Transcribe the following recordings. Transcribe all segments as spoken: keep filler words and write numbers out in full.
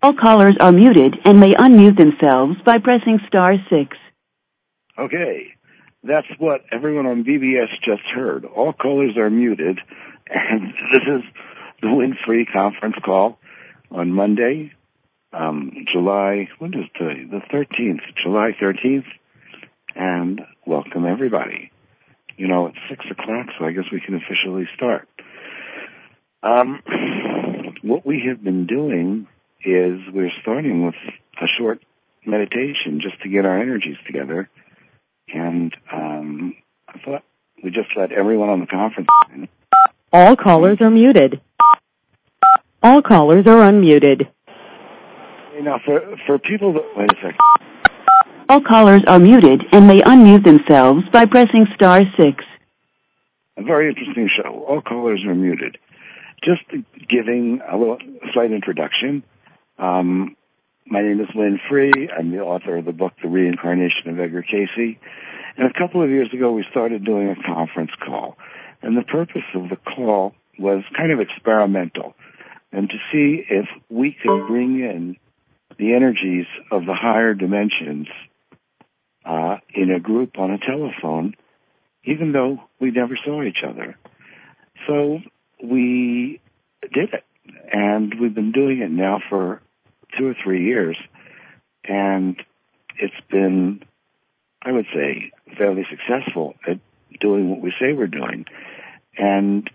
All callers are muted and may unmute themselves by pressing star six. Okay, that's what everyone on B B S just heard. All callers are muted, and this is the Win-Free conference call on Monday, um, July, what is today? The thirteenth, July thirteenth, and welcome everybody. You know, it's six o'clock, so I guess we can officially start. Um, what we have been doing is we're starting with a short meditation just to get our energies together. And um, I thought we'd just let everyone on the conference in. All callers are muted. All callers are unmuted. Okay, now, for, for people that... Wait a second. All callers are muted and may unmute themselves by pressing star six. A very interesting show. All callers are muted. Just giving a little slight introduction. Um, my name is Lynn Free. I'm the author of the book, The Reincarnation of Edgar Cayce. And a couple of years ago, we started doing a conference call. And the purpose of the call was kind of experimental, and to see if we could bring in the energies of the higher dimensions uh, in a group on a telephone, even though we never saw each other. So we did it, and we've been doing it now for two or three years, and it's been, I would say, fairly successful at doing what we say we're doing. And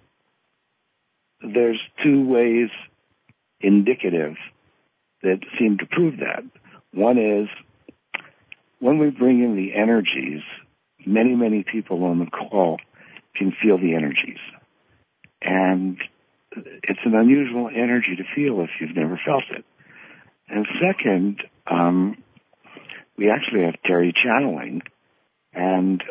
there's two ways indicative that seem to prove that. One is when we bring in the energies, many, many people on the call can feel the energies. And it's an unusual energy to feel if you've never felt it. And second, um, we actually have Terry channeling. And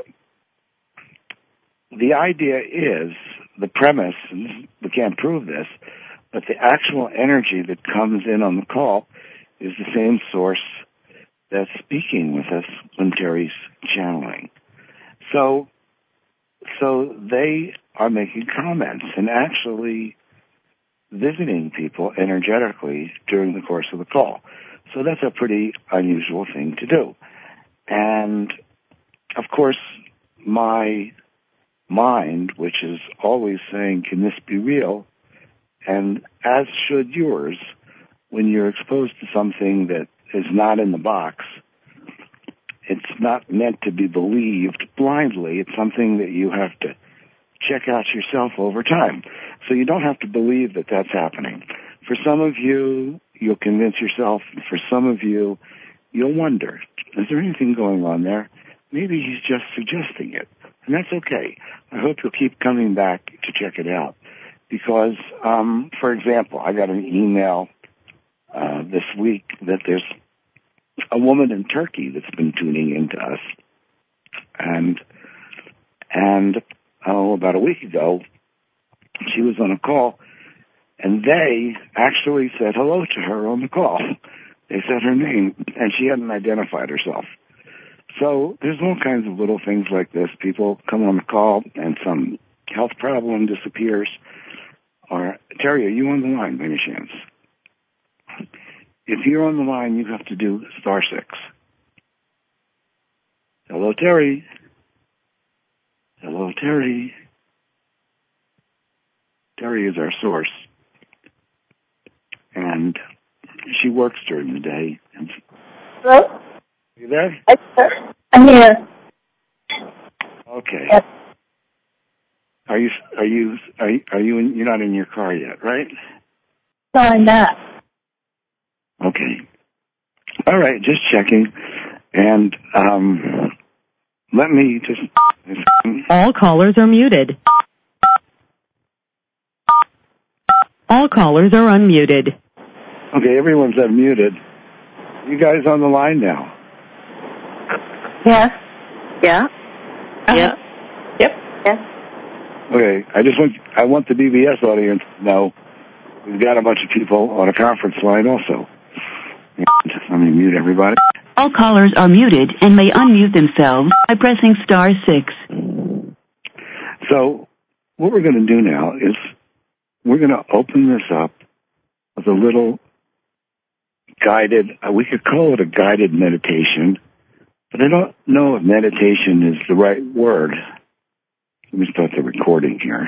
the idea is, the premise, and we can't prove this, but the actual energy that comes in on the call is the same source that's speaking with us when Terry's channeling. So, so they are making comments and actually visiting people energetically during the course of the call. So that's a pretty unusual thing to do. And, of course, my mind, which is always saying, can this be real? And as should yours, when you're exposed to something that is not in the box, it's not meant to be believed blindly. It's something that you have to check out yourself over time. So you don't have to believe that that's happening. For some of you, you'll convince yourself. For some of you, you'll wonder, is there anything going on there? Maybe he's just suggesting it. And that's okay. I hope you'll keep coming back to check it out. Because, um, for example, I got an email uh, this week that there's a woman in Turkey that's been tuning in to us. And, and oh, about a week ago, she was on a call, and they actually said hello to her on the call. They said her name, and she hadn't identified herself. So there's all kinds of little things like this. People come on the call, and some health problem disappears. Or, Terry, are you on the line by any chance? If you're on the line, you have to do star six. Hello, Terry. Hello, Terry. Terry is our source. And she works during the day. And Hello? Are you there? I'm here. Okay. Yes. Are you, are you, are you, are you in, you're not in your car yet, right? No, I'm not. Okay. All right, just checking. And, um, let me just... All callers are muted. All callers are unmuted. Okay, everyone's unmuted. You guys on the line now? Yes. Yeah. Uh-huh. Yep. Yep. Yes. Okay, I just want I want the B B S audience to know we've got a bunch of people on a conference line also. And let me mute everybody. All callers are muted and may unmute themselves by pressing star six. So what we're going to do now is we're going to open this up with a little guided, we could call it a guided meditation, but I don't know if meditation is the right word. Let me start the recording here.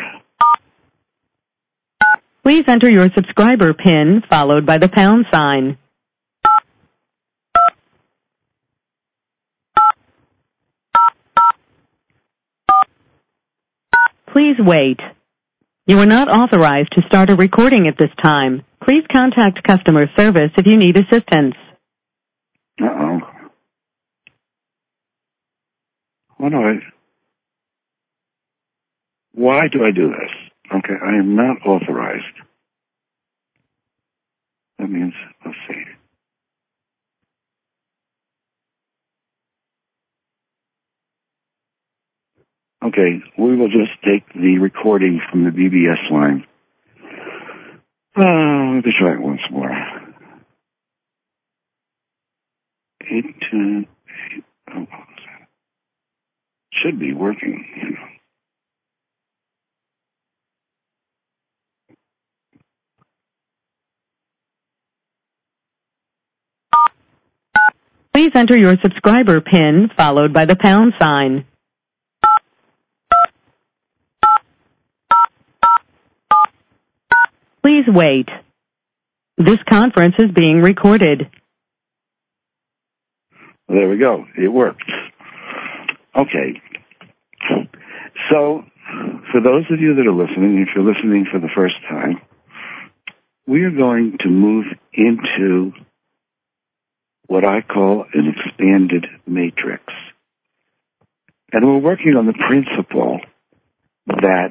Please enter your subscriber PIN followed by the pound sign. Please wait. You are not authorized to start a recording at this time. Please contact customer service if you need assistance. Uh-oh. What do I... Why do I do this? Okay, I am not authorized. That means, let's see. Okay, we will just take the recording from the B B S line. Uh, let me try it once more. Eight, two, eight, oh, should be working, you know. Please enter your subscriber PIN followed by the pound sign. Please wait. This conference is being recorded. Well, there we go. It worked. Okay. So, for those of you that are listening, if you're listening for the first time, we are going to move into what I call an expanded matrix. And we're working on the principle that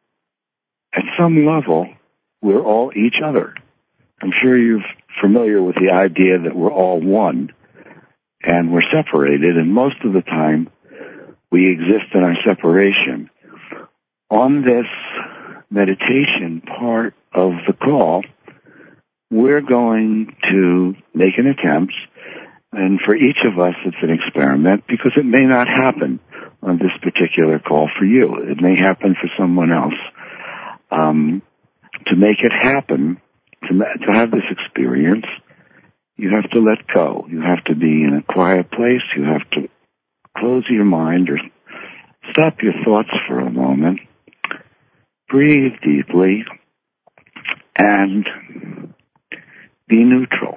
at some level, we're all each other. I'm sure you're familiar with the idea that we're all one and we're separated, and most of the time we exist in our separation. On this meditation part of the call, we're going to make an attempt, and for each of us it's an experiment because it may not happen on this particular call for you. It may happen for someone else. Um, to make it happen, to, to have this experience, you have to let go. You have to be in a quiet place. You have to close your mind or stop your thoughts for a moment. Breathe deeply and be neutral.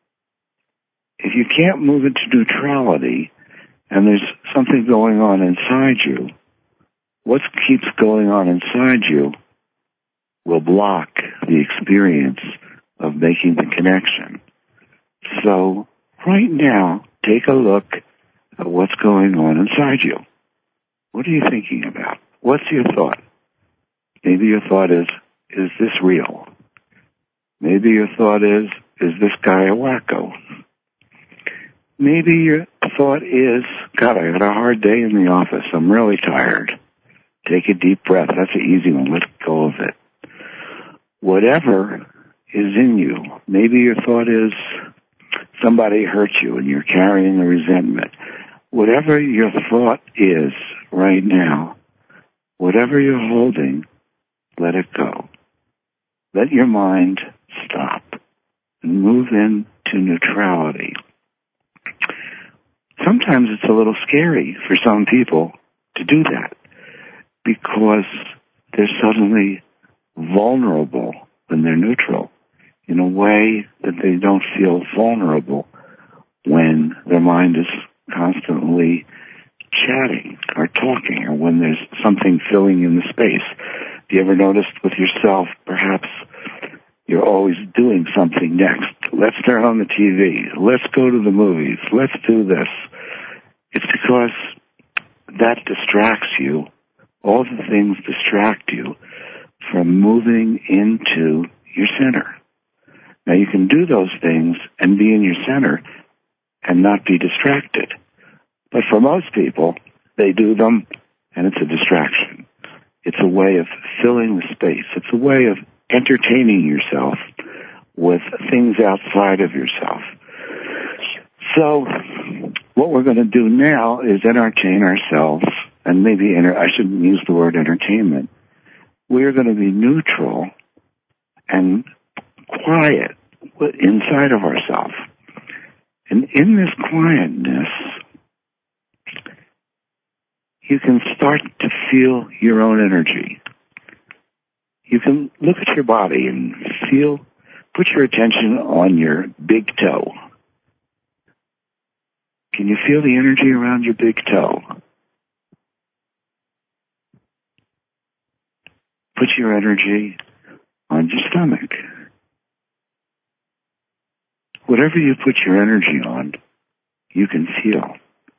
If you can't move into neutrality and there's something going on inside you, what keeps going on inside you will block the experience of making the connection. So right now, take a look at what's going on inside you. What are you thinking about? What's your thought? Maybe your thought is, is this real? Maybe your thought is, is this guy a wacko? Maybe your thought is, God, I had a hard day in the office. I'm really tired. Take a deep breath. That's an easy one. Let go of it. Whatever is in you, maybe your thought is somebody hurt you and you're carrying a resentment. Whatever your thought is right now, whatever you're holding, let it go. Let your mind stop and move into neutrality. Sometimes it's a little scary for some people to do that because they're suddenly vulnerable when they're neutral in a way that they don't feel vulnerable when their mind is constantly chatting or talking or when there's something filling in the space. Have you ever noticed with yourself, perhaps you're always doing something next? Let's turn on the T V. Let's go to the movies. Let's do this. It's because that distracts you. All the things distract you from moving into your center. Now you can do those things and be in your center and not be distracted. But for most people, they do them and it's a distraction. It's a way of filling the space. It's a way of entertaining yourself with things outside of yourself. So what we're going to do now is entertain ourselves, and maybe enter, I shouldn't use the word entertainment. We're going to be neutral and quiet inside of ourselves. And in this quietness, you can start to feel your own energy. You can look at your body and feel, put your attention on your big toe. Can you feel the energy around your big toe? Put your energy on your stomach. Whatever you put your energy on, you can feel.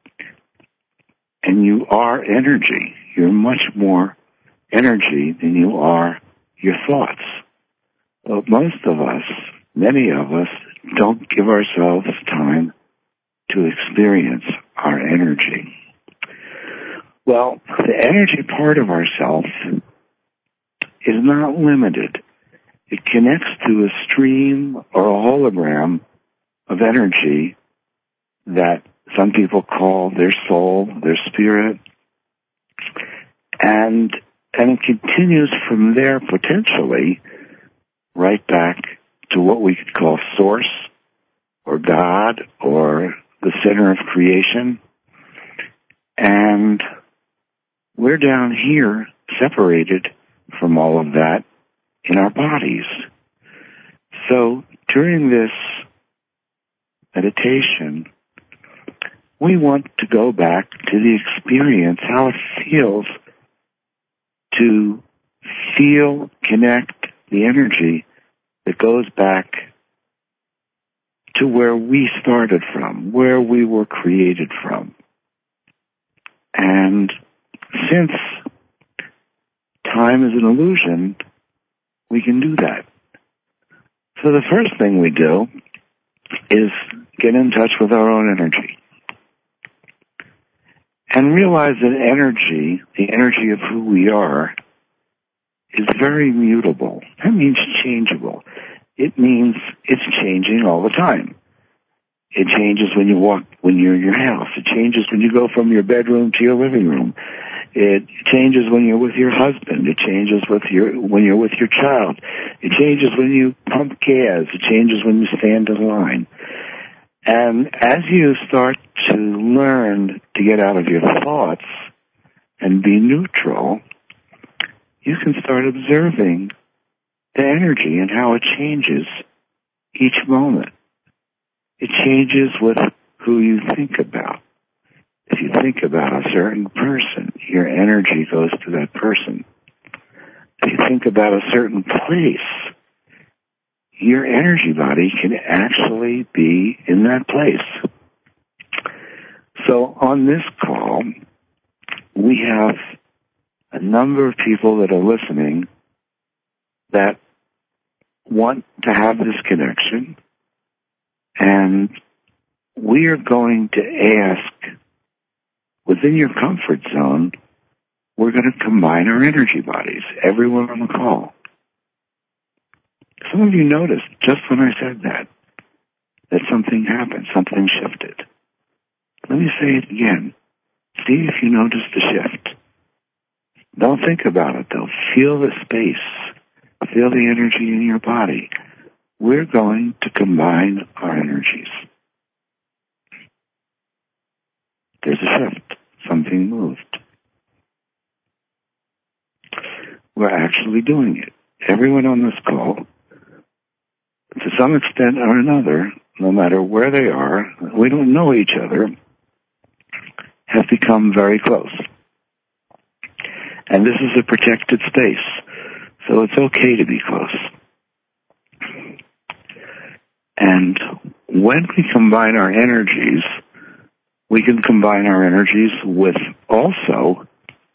And you are energy. You're much more energy than you are your thoughts. But most of us, many of us, don't give ourselves time to experience our energy. Well, the energy part of ourself is not limited. It connects to a stream or a hologram of energy that some people call their soul, their spirit, and and it continues from there potentially right back to what we could call source or God or the center of creation. And we're down here separated from all of that in our bodies. So during this meditation, we want to go back to the experience, how it feels to feel, connect the energy that goes back to where we started from, where we were created from. And since time is an illusion, we can do that. So the first thing we do is get in touch with our own energy. And realize that energy, the energy of who we are, is very mutable. That means changeable. It means it's changing all the time. It changes when you walk, when you're in your house. It changes when you go from your bedroom to your living room. It changes when you're with your husband. It changes with your, when you're with your child. It changes when you pump gas. It changes when you stand in line. And as you start to learn to get out of your thoughts and be neutral, you can start observing the energy and how it changes each moment. It changes with who you think about. If you think about a certain person, your energy goes to that person. If you think about a certain place, your energy body can actually be in that place. So on this call, we have a number of people that are listening that want to have this connection, and we are going to ask, within your comfort zone, we're going to combine our energy bodies, everyone on the call. Some of you noticed just when I said that, that something happened, something shifted. Let me say it again. See if you noticed the shift. Don't think about it, though. Feel the space. Feel the energy in your body. We're going to combine our energies. There's a shift. Something moved. We're actually doing it. Everyone on this call, to some extent or another, no matter where they are, we don't know each other, have become very close. And this is a protected space, so it's okay to be close. And when we combine our energies, we can combine our energies with also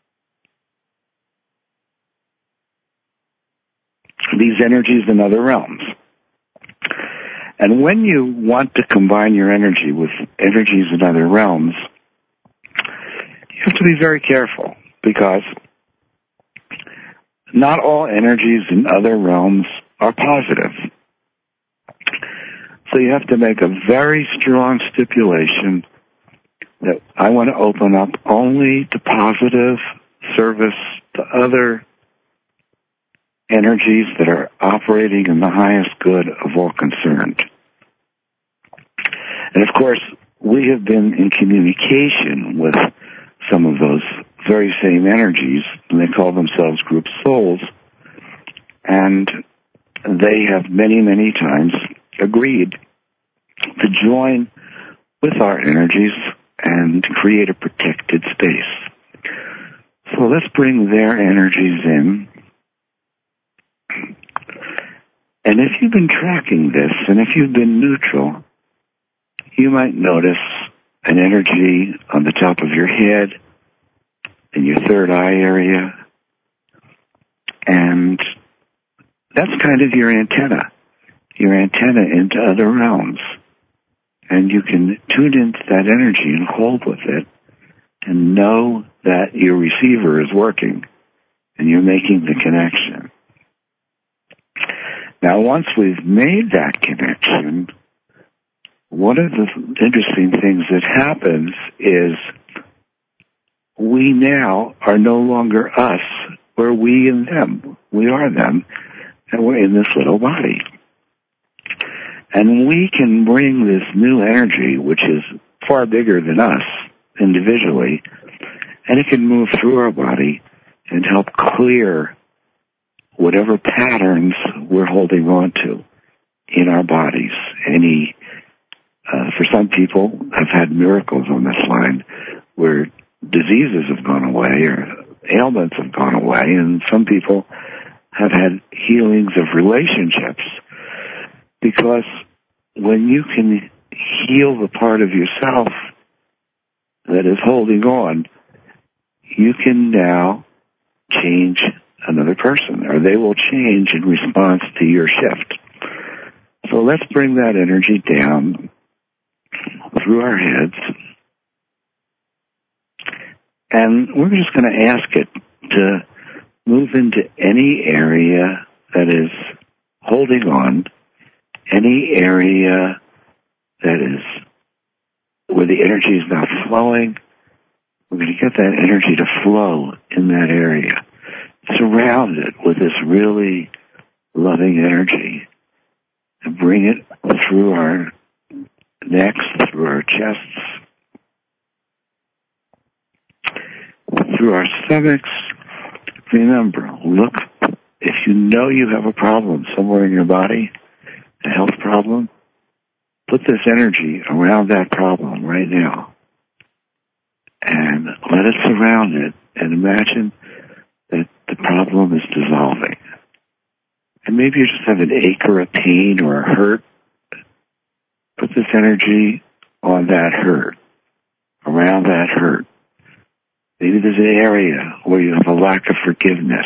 these energies in other realms. And when you want to combine your energy with energies in other realms, you have to be very careful, because not all energies in other realms are positive. So you have to make a very strong stipulation that I want to open up only to positive service to other energies that are operating in the highest good of all concerned. And of course, we have been in communication with some of those very same energies, and they call themselves group souls, and they have many, many times agreed to join with our energies and create a protected space. So let's bring their energies in. And if you've been tracking this, and if you've been neutral, you might notice an energy on the top of your head, in your third eye area, and that's kind of your antenna, your antenna into other realms. And you can tune into that energy and hold with it and know that your receiver is working and you're making the connection. Now, once we've made that connection, one of the interesting things that happens is we now are no longer us. We're we and them. We are them, and we're in this little body. And we can bring this new energy, which is far bigger than us individually, and it can move through our body and help clear whatever patterns we're holding on to in our bodies. Any, uh, for some people, have had miracles on this line where diseases have gone away or ailments have gone away, and some people have had healings of relationships, because when you can heal the part of yourself that is holding on, you can now change another person, or they will change in response to your shift. So let's bring that energy down through our heads, and we're just going to ask it to move into any area that is holding on, any area that is where the energy is not flowing. We're going to get that energy to flow in that area. Surround it with this really loving energy and bring it through our necks, through our chests, through our stomachs. Remember, look, if you know you have a problem somewhere in your body, a health problem, put this energy around that problem right now and let it surround it, and imagine that the problem is dissolving. And maybe you just have an ache or a pain or a hurt. Put this energy on that hurt, around that hurt. Maybe there's an area where you have a lack of forgiveness.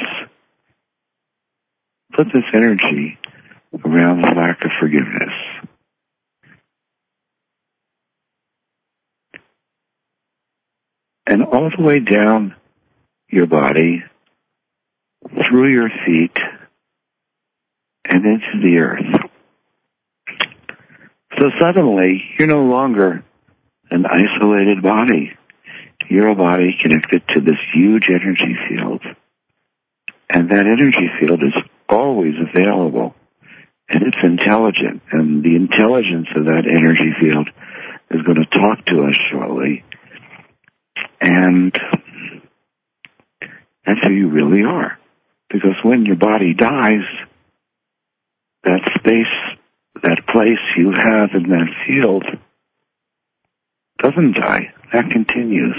Put this energy around the lack of forgiveness. And all the way down your body, through your feet, and into the earth. So suddenly, you're no longer an isolated body. You're a body connected to this huge energy field. And that energy field is always available. And it's intelligent. And the intelligence of that energy field is going to talk to us shortly. And that's who you really are. Because when your body dies, that space, that place you have in that field doesn't die. That continues.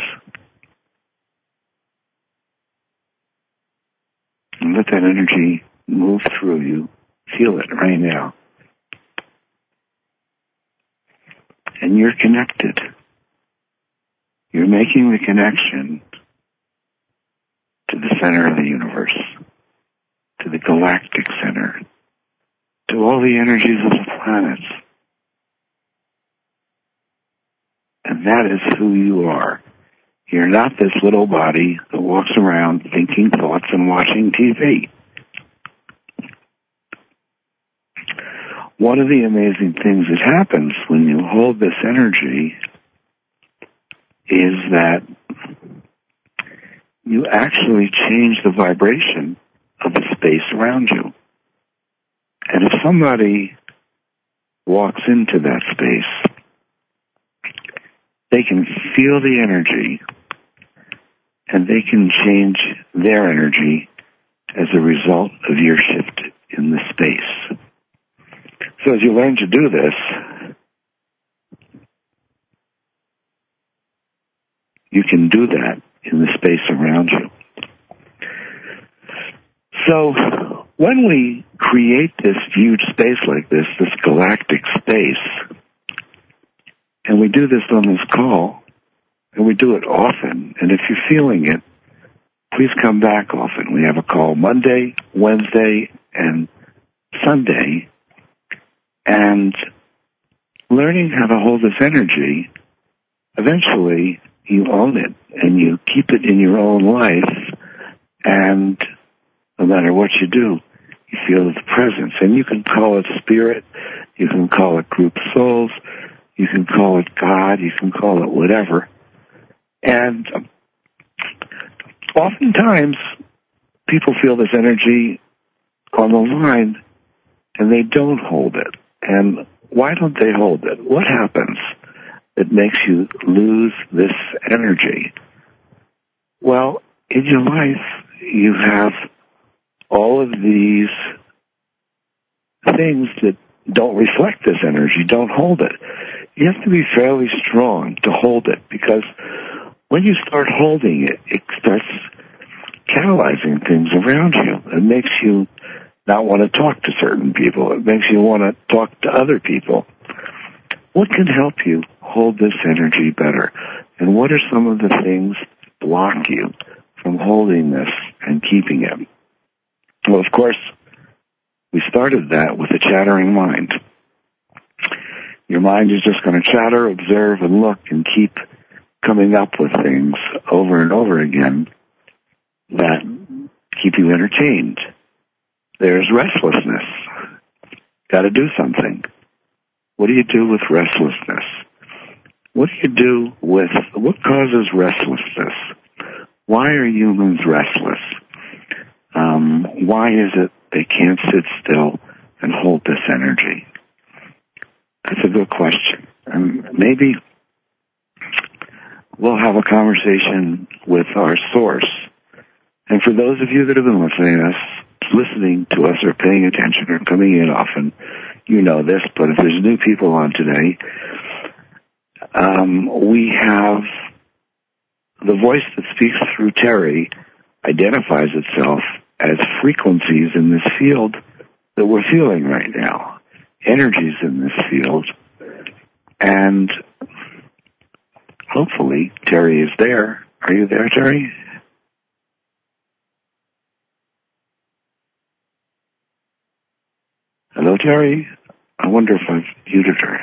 And let that energy move through you. Feel it right now. And you're connected. You're making the connection to the center of the universe, to the galactic center, to all the energies of the planets. And that is who you are. You're not this little body that walks around thinking thoughts and watching T V. One of the amazing things that happens when you hold this energy is that you actually change the vibration of the space around you. And if somebody walks into that space they can feel the energy, and they can change their energy as a result of your shift in the space. So as you learn to do this, you can do that in the space around you. So when we create this huge space like this, this galactic space, and we do this on this call, and we do it often, and if you're feeling it, please come back often. We have a call Monday, Wednesday, and Sunday, and learning how to hold this energy, eventually you own it, and you keep it in your own life, and no matter what you do, you feel its presence. And you can call it spirit, you can call it group souls, you can call it God, you can call it whatever. And oftentimes, people feel this energy on the line, and they don't hold it. And why don't they hold it? What happens that makes you lose this energy? Well, in your life, you have all of these things that don't reflect this energy, don't hold it. You have to be fairly strong to hold it, because when you start holding it, it starts catalyzing things around you. It makes you not want to talk to certain people. It makes you want to talk to other people. What can help you hold this energy better? And what are some of the things that block you from holding this and keeping it? Well, of course, we started that with a chattering mind. Your mind is just going to chatter, observe, and look, and keep coming up with things over and over again that keep you entertained. There's restlessness. Got to do something. What do you do with restlessness? What do you do with, what causes restlessness? Why are humans restless? Um, why is it they can't sit still and hold this energy? That's a good question. And maybe we'll have a conversation with our source. And for those of you that have been listening to us, listening to us or paying attention or coming in often, you know this, but if there's new people on today, um, we have the voice that speaks through Terry identifies itself as frequencies in this field that we're feeling right now, energies in this field, and hopefully Terry is there. Are you there, Terry? Hello, Terry? I wonder if I've muted her.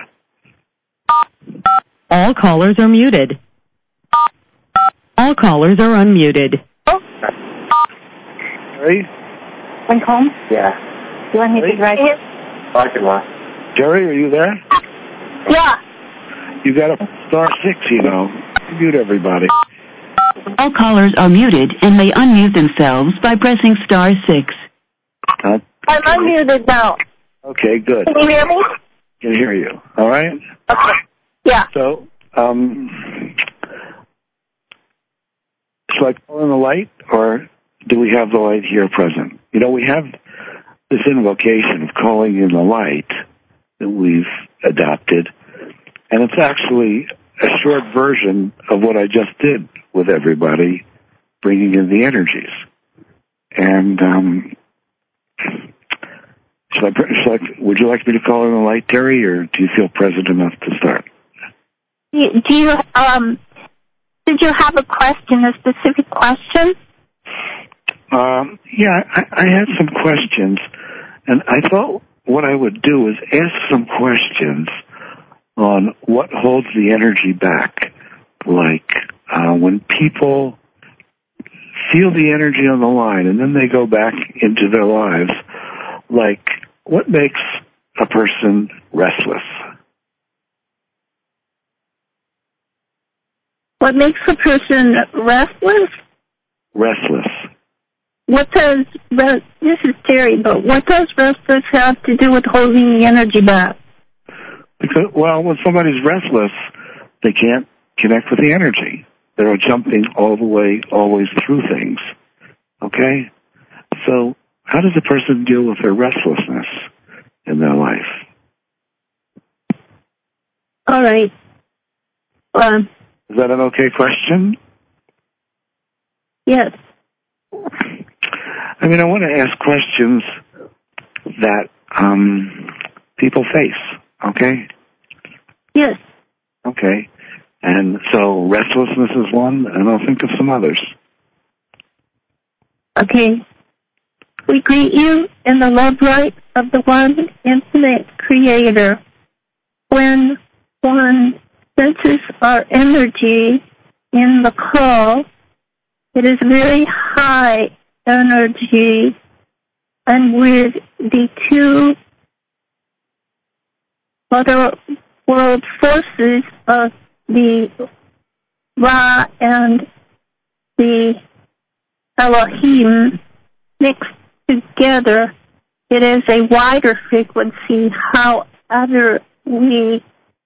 All callers are muted. All callers are unmuted. Oh. Terry? One home? Yeah. You want me to drive here? I can walk. Terry, are you there? Yeah. You got a star six, you know. Mute everybody. All callers are muted and may unmute themselves by pressing star six. Uh, I'm unmuted now. Okay, good. Can you hear me? Can hear you. All right? Okay. Yeah. So, um, shall I call in the light, or do we have the light here present? You know, we have this invocation of calling in the light that we've adopted, and it's actually a short version of what I just did with everybody, bringing in the energies. And um, shall I, shall I, would you like me to call in the light, Terry, or do you feel present enough to start? Do you, um, did you have a question, a specific question? Um, yeah, I, I had some questions, and I thought what I would do is ask some questions on what holds the energy back. Like uh, when people feel the energy on the line and then they go back into their lives, like what makes a person restless? What makes a person restless? Restless. What does, this is Terry, but what does restless have to do with holding the energy back? Because, well, when somebody's restless, they can't connect with the energy. They're jumping all the way, always through things. Okay? So how does a person deal with their restlessness in their life? All right. Um, Is that an okay question? Yes. I mean, I want to ask questions that um, people face, okay? Yes. Okay. And so restlessness is one, and I'll think of some others. Okay. We greet you in the love light of the one infinite creator. When one senses our energy in the call, it is very high energy, and with the two other world forces of the Ra and the Elohim mixed together, it is a wider frequency. However, we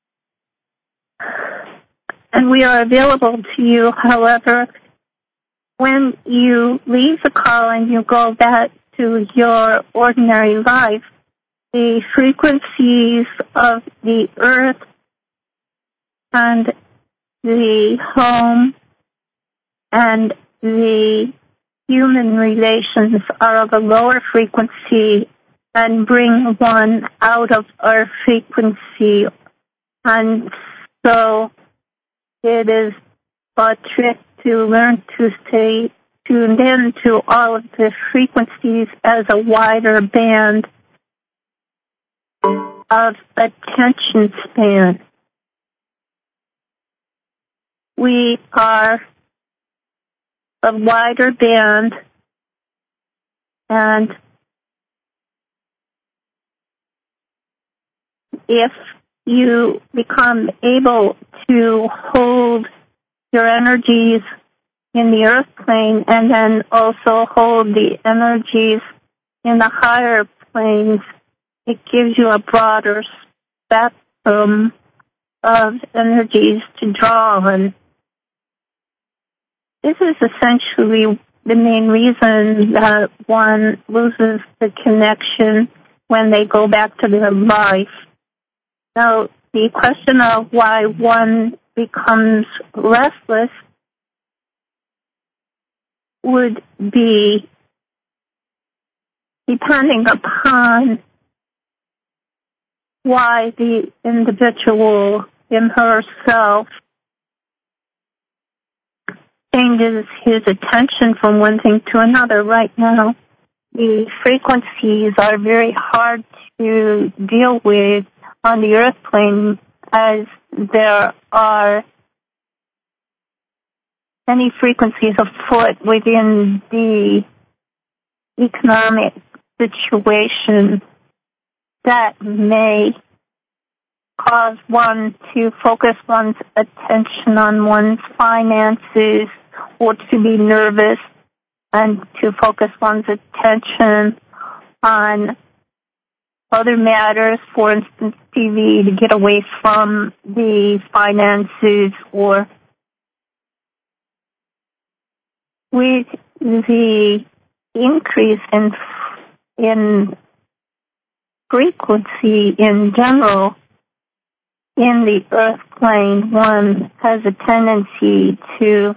and we are available to you. However, when you leave the call and you go back to your ordinary life, the frequencies of the earth and the home and the human relations are of a lower frequency and bring one out of our frequency. And so it is a trick to learn to stay tuned in to all of the frequencies as a wider band of attention span. We are a wider band, and if you become able to hold your energies in the earth plane and then also hold the energies in the higher planes, it gives you a broader spectrum of energies to draw on. This is essentially the main reason that one loses the connection when they go back to their life. Now, the question of why one becomes restless would be depending upon why the individual in herself changes his attention from one thing to another. Right now, the frequencies are very hard to deal with on the earth plane, as there are many frequencies afoot within the economic situation that may cause one to focus one's attention on one's finances, or to be nervous and to focus one's attention on other matters, for instance, T V, to get away from the finances, or with the increase in in frequency in general in the earth plane, one has a tendency to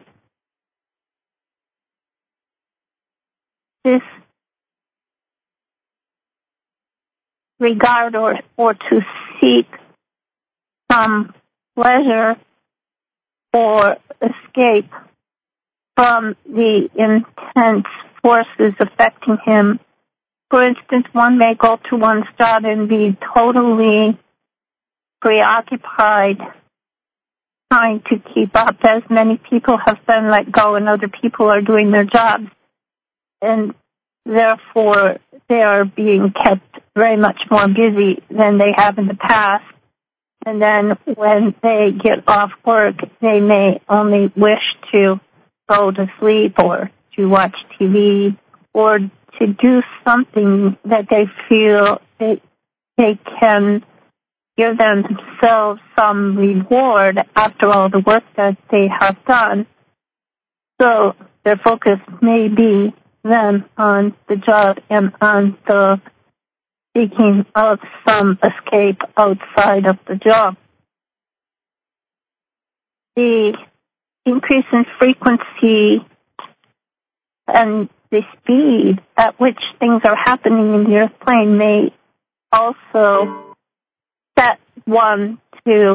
disregard or, or to seek some pleasure or escape from the intense forces affecting him. For instance, one may go to one's job and be totally preoccupied trying to keep up, as many people have been let go and other people are doing their jobs, and therefore they are being kept very much more busy than they have in the past. And then when they get off work, they may only wish to go to sleep or to watch T V or to do something that they feel they, they can give themselves some reward after all the work that they have done. So their focus may be then on the job and on the seeking of some escape outside of the job. The increase in frequency and the speed at which things are happening in the earth plane may also set one to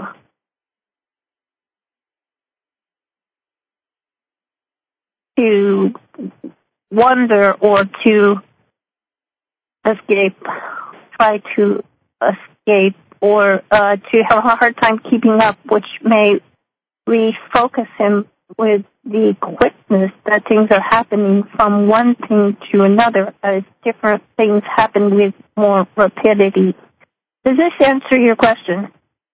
to wonder or to escape, try to escape, or uh, to have a hard time keeping up, which may refocus him with the quickness that things are happening from one thing to another as different things happen with more rapidity. Does this answer your question?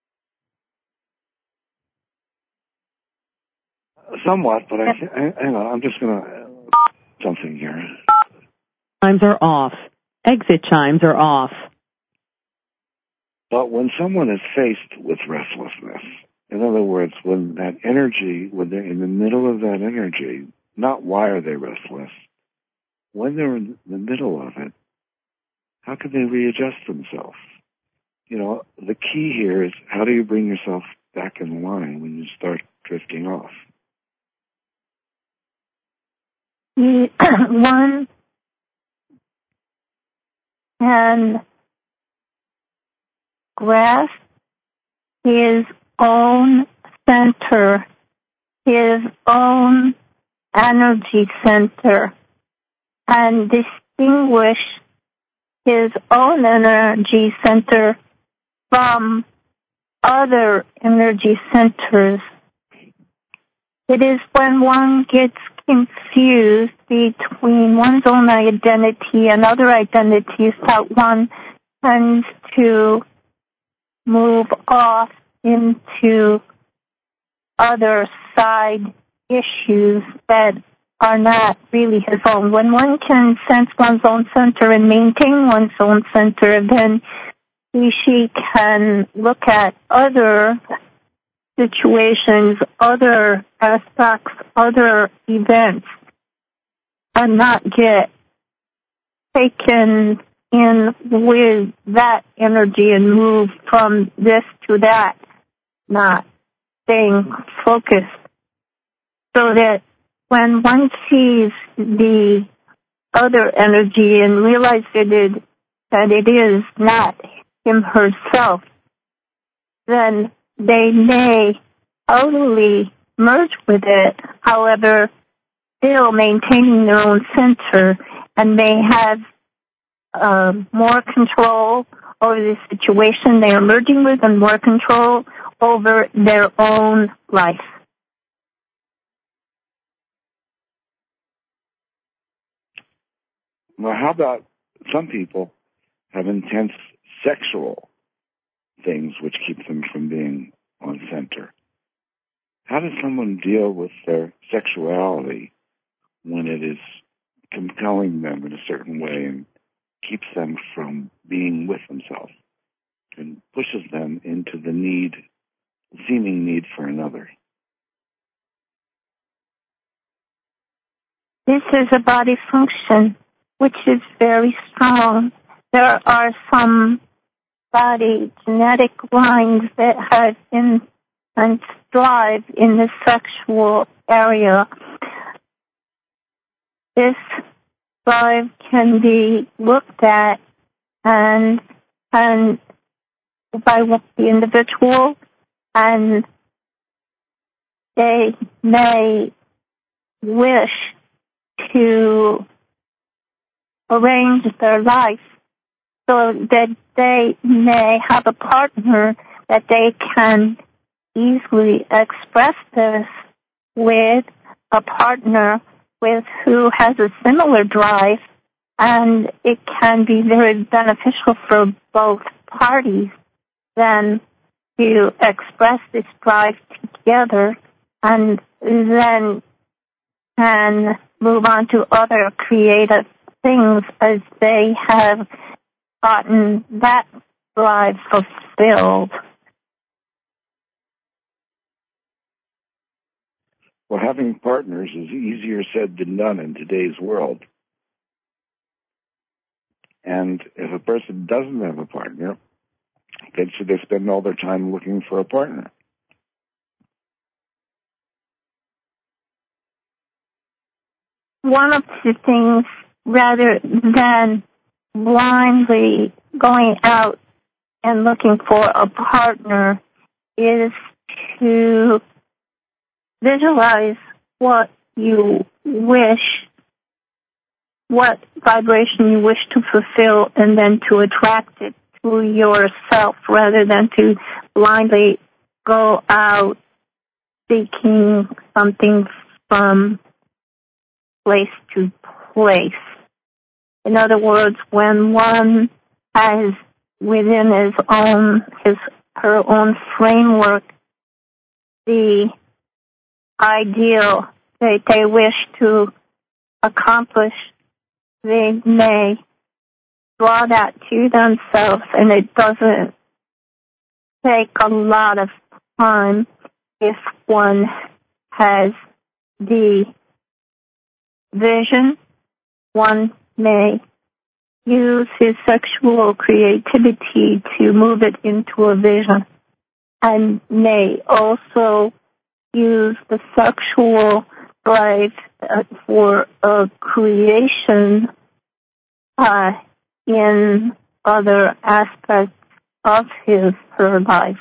Somewhat, but I, I hang on. I'm just going to something here. Chimes are off. Exit chimes are off. But when someone is faced with restlessness, in other words, when that energy, when they're in the middle of that energy, not why are they restless, when they're in the middle of it, how can they readjust themselves? You know, the key here is how do you bring yourself back in line when you start drifting off? One can grasp his own center, his own energy center, and distinguish his own energy center from other energy centers. It is when one gets confused between one's own identity and other identities that one tends to move off into other side issues that are not really his own. When one can sense one's own center and maintain one's own center, then he, she can look at other situations, other aspects, other events, and not get taken in with that energy and move from this to that, not staying focused. So that when one sees the other energy and realizes it, that it is not him herself, then they may totally merge with it, however, still maintaining their own center, and may have uh, more control over the situation they are merging with and more control over their own life. Well, how about some people have intense sexual things which keep them from being on center? How does someone deal with their sexuality when it is compelling them in a certain way and keeps them from being with themselves and pushes them into the need, seeming need for another? This is a body function which is very strong. There are some body genetic lines that have been and thrive in the sexual area. This drive can be looked at and and by the individual, and they may wish to arrange their life so that they may have a partner that they can easily express this with, a partner with who has a similar drive, and it can be very beneficial for both parties then to express this drive together, and then can move on to other creative things as they have gotten that drive fulfilled? Well, having partners is easier said than done in today's world. And if a person doesn't have a partner, then should they spend all their time looking for a partner? One of the things, rather than blindly going out and looking for a partner, is to visualize what you wish, what vibration you wish to fulfill, and then to attract it to yourself rather than to blindly go out seeking something from place to place. In other words, when one has within his own, his, her own framework, the ideal that they wish to accomplish, they may draw that to themselves, and it doesn't take a lot of time if one has the vision. One may use his sexual creativity to move it into a vision, and may also use the sexual drive uh, for a creation uh, in other aspects of his her life.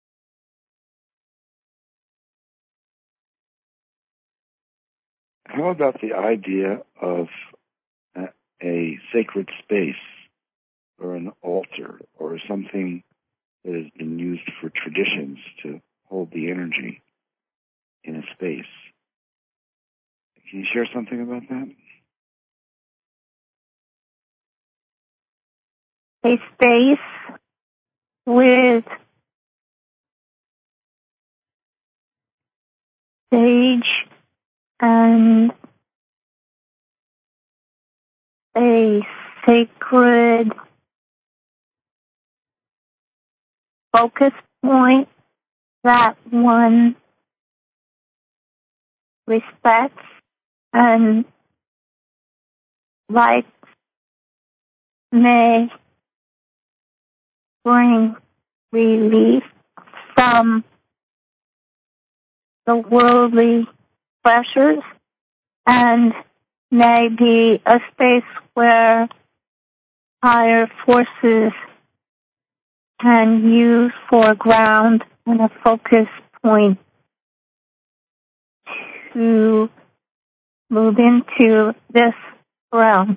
How about the idea of a, a sacred space or an altar or something that has been used for traditions to hold the energy in a space? Can you share something about that? A space with sage and a sacred focus point that one respects and likes may bring relief from the worldly pressures, and may be a space where higher forces can use for ground and a focus point to move into this realm.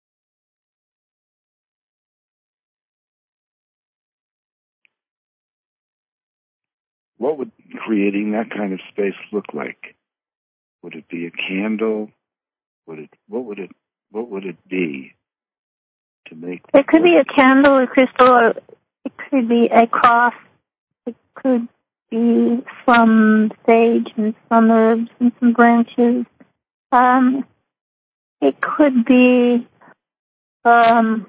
What would creating that kind of space look like? Would it be a candle? Would it? What would it? What would it be to make? It could be a candle, a crystal, or it could be a cross. It could be some sage and some herbs and some branches. Um, it could be um,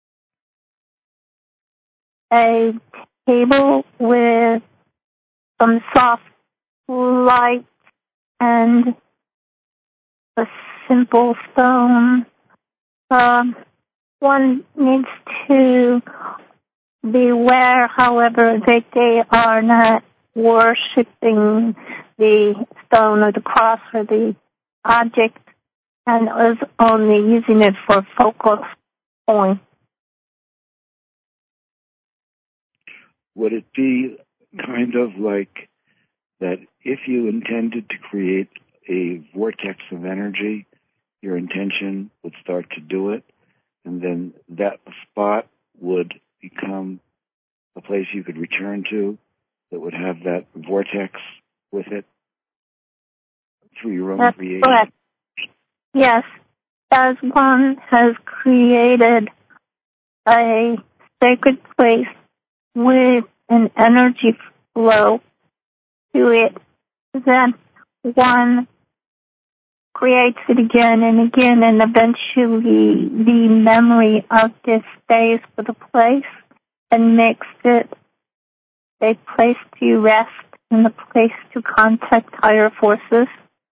a table with some soft light and a simple stone. Um, one needs to beware, however, that they are not worshipping the stone or the cross or the object and is only using it for focal point. Would it be kind of like that if you intended to create a vortex of energy, your intention would start to do it, and then that spot would become a place you could return to that would have that vortex with it through your own That's creation? correct. Yes, as one has created a sacred place with an energy flow to it, then one creates it again and again, and eventually the memory of this stays for the place, and makes it a place to rest and a place to contact higher forces?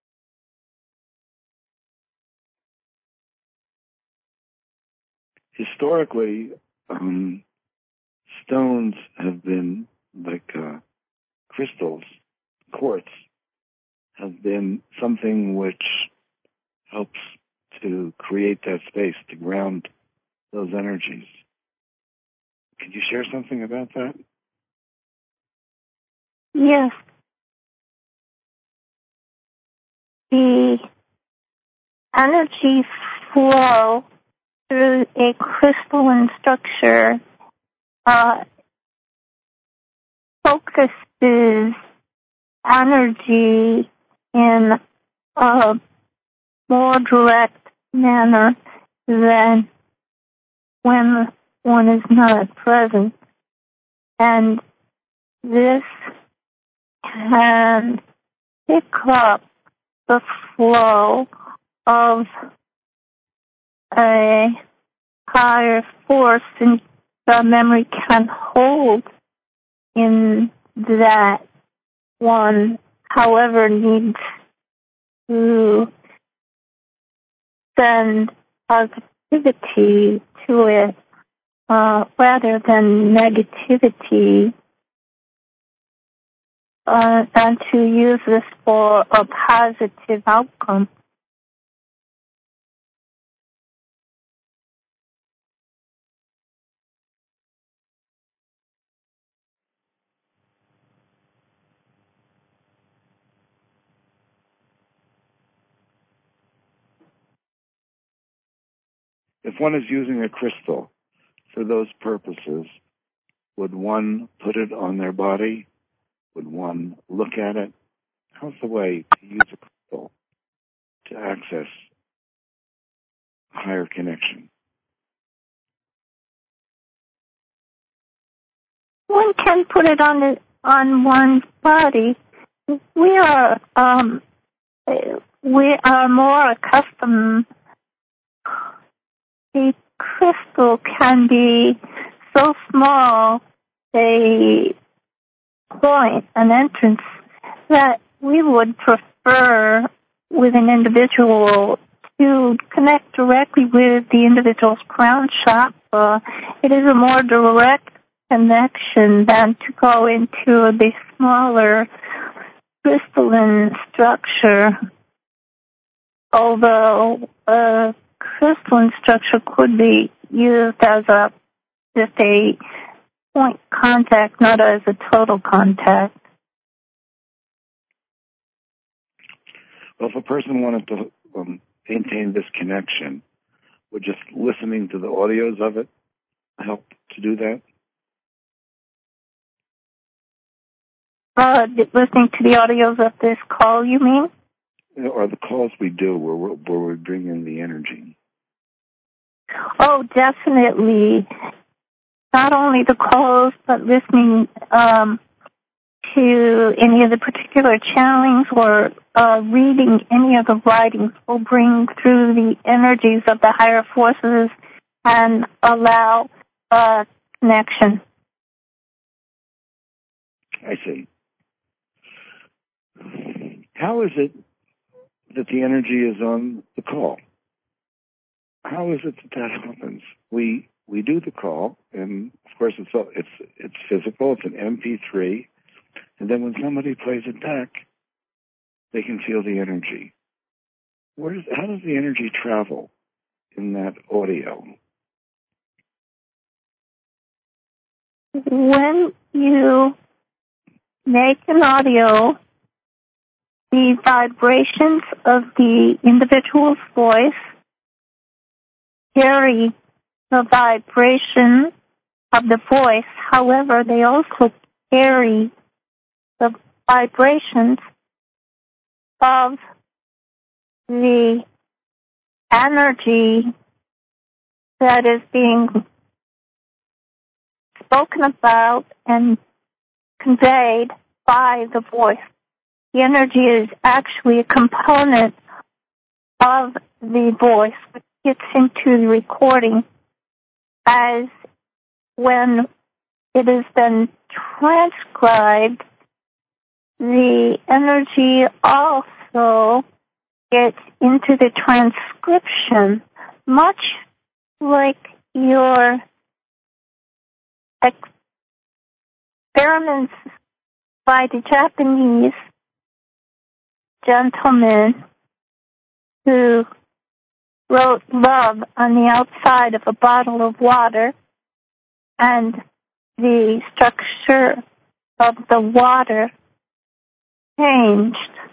Historically, um, stones have been like uh, crystals, quartz, have been something which helps to create that space, to ground those energies. Could you share something about that? Yes. The energy flow through a crystalline structure uh, focuses energy in a more direct manner than when one is not present. And this can pick up the flow of a higher force, and the memory can hold in that one, however, needs to send positivity to it uh, rather than negativity, uh, and to use this for a positive outcome. If one is using a crystal for those purposes, would one put it on their body? Would one look at it? How's the way to use a crystal to access a higher connection? One can put it on the, on one's body. We are um, we are more accustomed. The crystal can be so small, a point, an entrance, that we would prefer with an individual to connect directly with the individual's crown chakra. It is a more direct connection than to go into the smaller crystalline structure, although a crystalline structure could be used as a just a point contact, not as a total contact. Well, if a person wanted to um, maintain this connection, would just listening to the audios of it help to do that? Uh, listening to the audios of this call, you mean? Or the calls we do where, we're, where we bring in the energy? Oh, definitely. Not only the calls, but listening um, to any of the particular channelings or uh, reading any of the writings will bring through the energies of the higher forces and allow uh, connection. I see. How is it that the energy is on the call? How is it that that happens? We we do the call, and of course it's it's it's physical. It's an M P three, and then when somebody plays it back, they can feel the energy. Where does how does the energy travel in that audio? When you make an audio, the vibrations of the individual's voice carry the vibration of the voice. However, they also carry the vibrations of the energy that is being spoken about and conveyed by the voice. The energy is actually a component of the voice, which gets into the recording as when it is then transcribed, the energy also gets into the transcription, much like your experiments by the Japanese gentleman who wrote love on the outside of a bottle of water, and the structure of the water changed.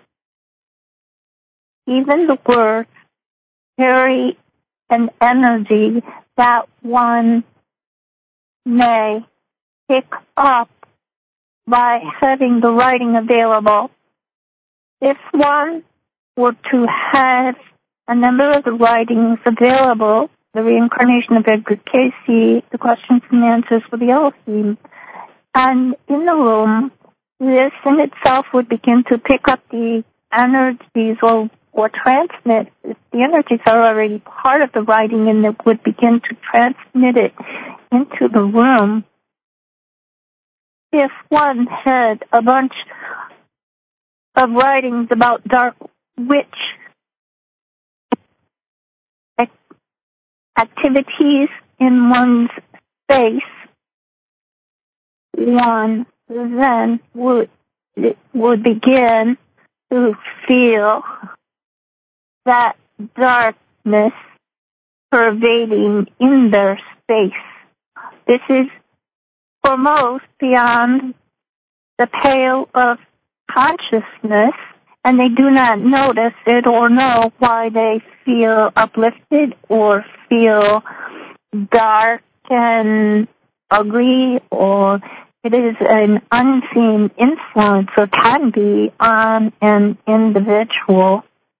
Even the words carry an energy that one may pick up by having the writing available. If one were to have a number of the writings available, the reincarnation of Edgar Cayce, the questions and answers for the Elohim, and in the room, this in itself would begin to pick up the energies or, or transmit. The energies are already part of the writing, and it would begin to transmit it into the room. If one had a bunch of writings about dark witch activities in one's space, one then would would begin to feel that darkness pervading in their space. This is for most beyond the pale of consciousness, and they do not notice it or know why they feel uplifted or feel dark and ugly, or it is an unseen influence or can be on an individual.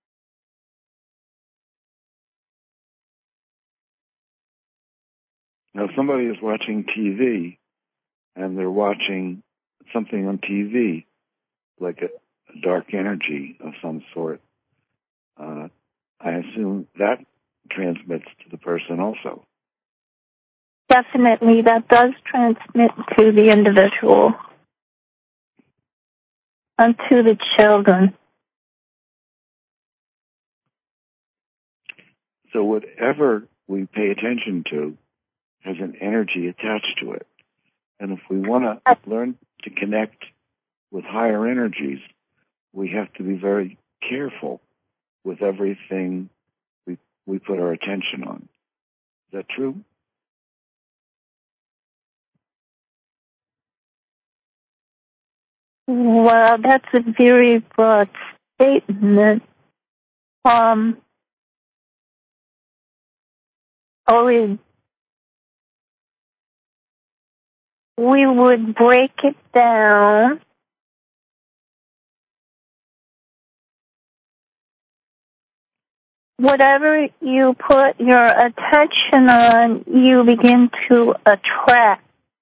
Now, somebody is watching T V, and they're watching something on T V, like a, a dark energy of some sort. Uh, I assume that transmits to the person also. Definitely, that does transmit to the individual and to the children. So whatever we pay attention to has an energy attached to it. And if we want to learn to connect with higher energies, we have to be very careful with everything we we put our attention on. Is that true? Well, that's a very broad statement. Um, always, we would break it down whatever you put your attention on, you begin to attract.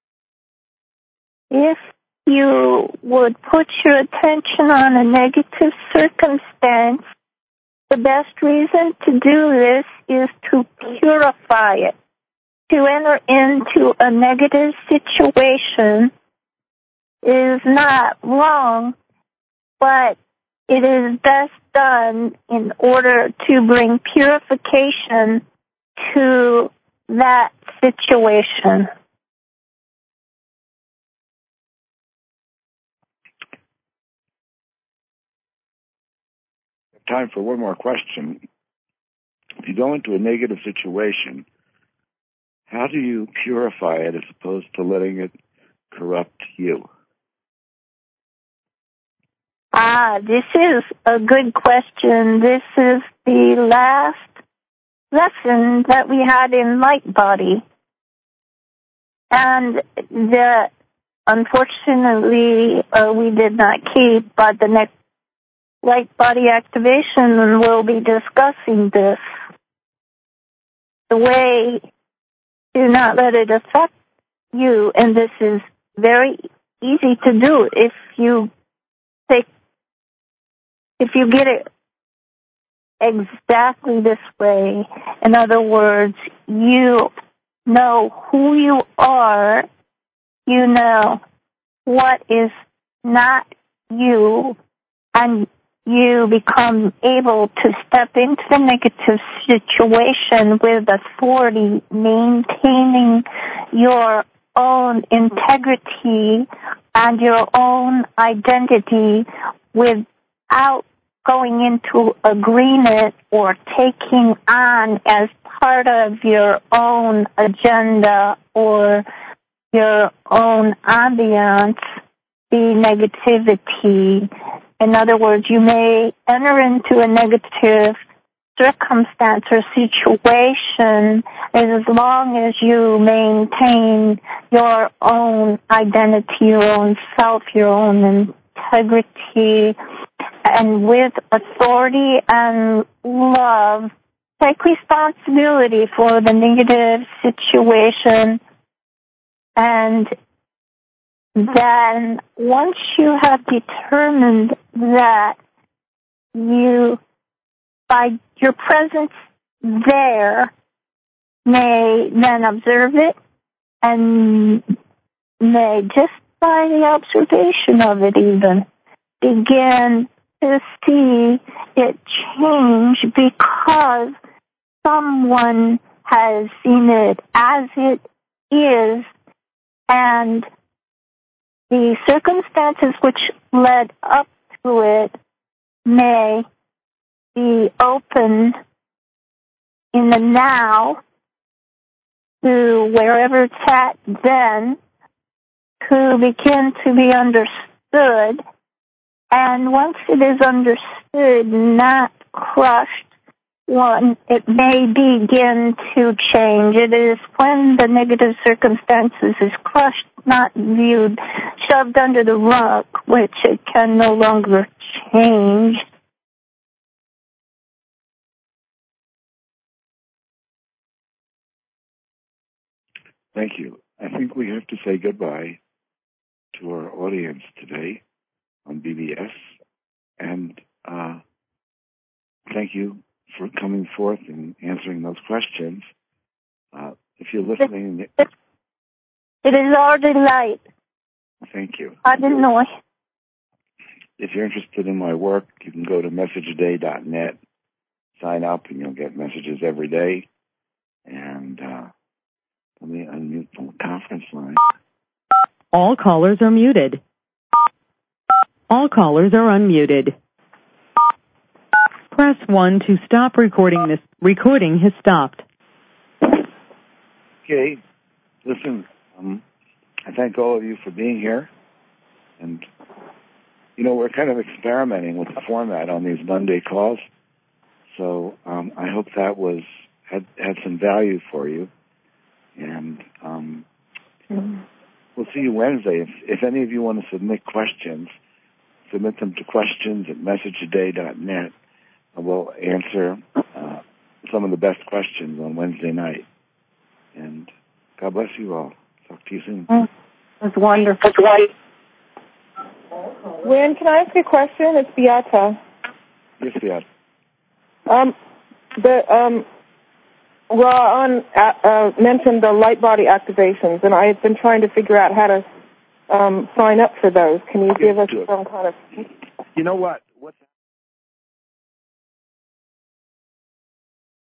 If you would put your attention on a negative circumstance, the best reason to do this is to purify it. To enter into a negative situation is not wrong, but it is best done in order to bring purification to that situation. Time for one more question. If you go into a negative situation, how do you purify it as opposed to letting it corrupt you? Ah, this is a good question. This is the last lesson that we had in Light Body. And that, unfortunately, uh, we did not keep, but the next Light Body activation will be discussing this. The way to not let it affect you, and this is very easy to do if you take, if you get it exactly this way. In other words, you know who you are you know what is not you, and you become able to step into the negative situation with authority, maintaining your own integrity and your own identity without going into agreement or taking on as part of your own agenda or your own ambiance the negativity. In other words, you may enter into a negative circumstance or situation as long as you maintain your own identity, your own self, your own integrity, and with authority and love, take responsibility for the negative situation. And then once you have determined that you, by your presence there, may then observe it and may just by the observation of it even begin to see it change because someone has seen it as it is, and the circumstances which led up to it may be open in the now to wherever it's at then to begin to be understood. And once it is understood, not crushed, one, it may begin to change. It is when the negative circumstances is crushed, not viewed, shoved under the rug, which it can no longer change. Thank you. I think we have to say goodbye to our audience today on B B S, and uh, thank you for coming forth and answering those questions. Uh, if you're listening... It, it is our delight. Thank you. I didn't know. If you're interested in my work, you can go to message a day dot net, sign up, and you'll get messages every day. And uh, let me unmute the conference line. All callers are muted. All callers are unmuted. Press one to stop recording. This recording has stopped. Okay. Listen, um, I thank all of you for being here. And, you know, we're kind of experimenting with the format on these Monday calls. So um, I hope that was had, had some value for you. And um, mm-hmm. We'll see you Wednesday. If, if any of you want to submit questions, submit them to questions at message a day dot net. And we'll answer uh, some of the best questions on Wednesday night. And God bless you all. Talk to you soon. Mm, that's wonderful. Wynn, can I ask a question? It's Beata. Yes, Beata. Um, the um, Ron uh, uh, mentioned the light body activations, and I have been trying to figure out how to um, sign up for those. Can you give us some kind of... You know what?